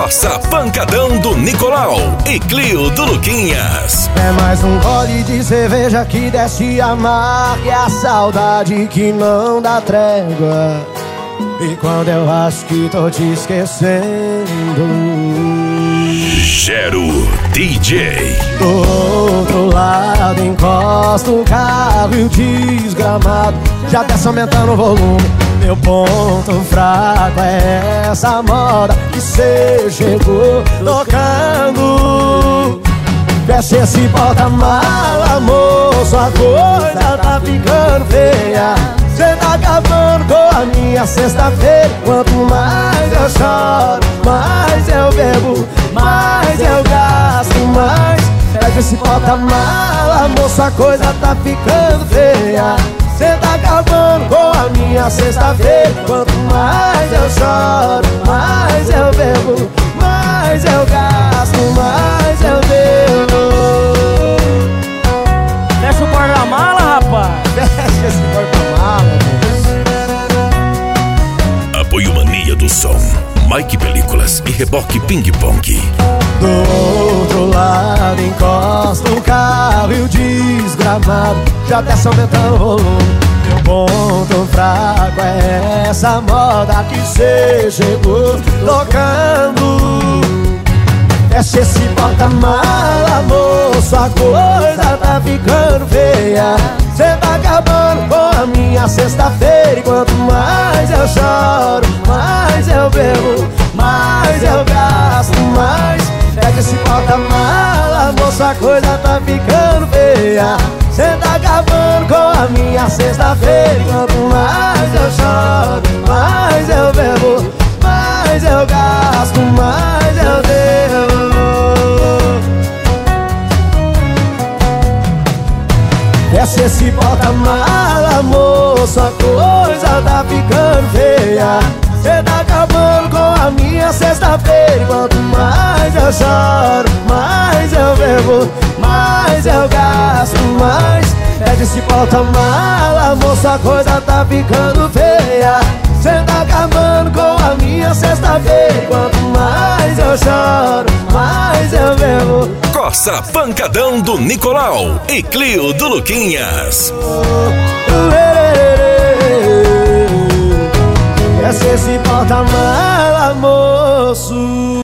Coça Pancadão do Nicolau e Clio do Luquinhas. É mais um gole de cerveja que desce amarga, é a saudade que não dá trégua. E quando eu acho que tô te esquecendo, Gero DJ. do outro lado encosta o carro e o desgramado já desce aumentando o volume. Meu ponto fraco é essa moda que cê chegou tocando. Fecha esse porta-mala, moço, a coisa tá ficando feia. Cê tá acabando com a minha sexta-feira. Quanto mais eu choro, mais eu bebo, mais eu gasto, mais. Pega esse porta-mala, moço, a coisa tá ficando feia. Cê tá acabando com a minha sexta-feira. Quanto mais eu choro, mais eu bebo, mais eu gasto, mais eu devo. Fecha o porta-mala, rapaz. Fecha esse porta-mala, moço. Apoio Mania do Som, Mike Películas e Reboque Ping Pong. Do outro lado encosta o carro e o desgramado já desce aumentando o volume. Meu ponto fraco é essa moda que cê chegou tocando. Fecha esse porta-mala, moço, a coisa tá ficando feia. Cê tá acabando com a minha sexta-feira. E quanto mais eu choro, mais eu bebo, mais eu gasto, mais. Pega esse porta-mala, moça, a coisa tá ficando feia. Cê tá acabando com a minha sexta-feira. Quanto mais eu choro, mais eu bebo, mais eu gasto, mais eu devo. Fecha esse porta-mala, moço, a coisa tá ficando feia. Cê tá acabando com a minha sexta-feira. Quanto mais eu choro, mais eu bebo, mais eu gasto, mais. Pede esse porta-mala, moça, a coisa tá ficando feia. Cê tá acabando com a minha sexta-feira. Quanto mais eu choro, mais eu bebo. Coça Pancadão do Nicolau e Clio do Luquinhas. Esse porta-mala, moço.